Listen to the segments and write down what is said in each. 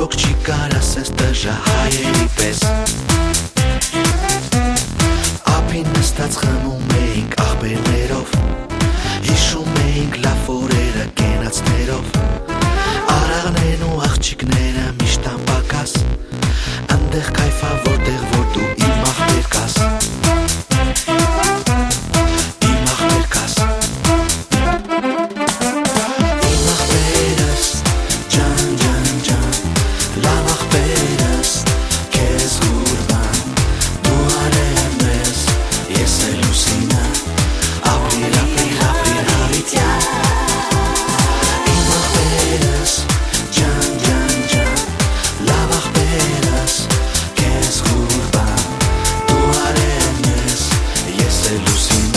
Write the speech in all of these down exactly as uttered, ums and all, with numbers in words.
Ոք չի կարա սենց տժա հայերի պես Ափին նստած խմում էինք աղբերներով Հիշում էինք լավ օրերը կենացներով Արաղներն ու աղջիկները միշտ անպակաս Ընդեղ կայֆա որտեղ որ դու իմ աղբեր կաս Իմ աղբեր կաս Իմ աղբերս ջան ջան ջան Լավ աղբերս քեզ հուրբան Դու արևն ես ես էլ լուսինը Ապրիլ ապրիլ ապրիլ հավիտյան Իմ աղբերս ջան ջան ջան Լավ աղբերս քեզ հուրբան Դու արևն ես ես էլ լուսինը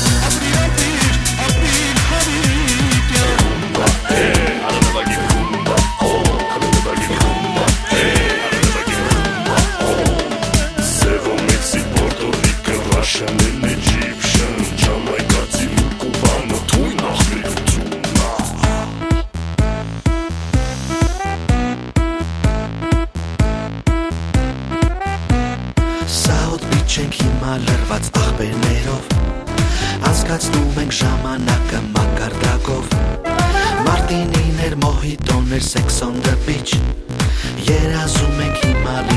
Russian and Egyptian, Jamaica, Timur, Cubano, tu nach Riftsuna. Սաուդ բիչ ենք հիմա լրված աղբերներով Անցկացնում ենք ժամանակը մակարդակով Մարտինիներ, մոհիտոներ, sex on the beach Երազում ենք հիմա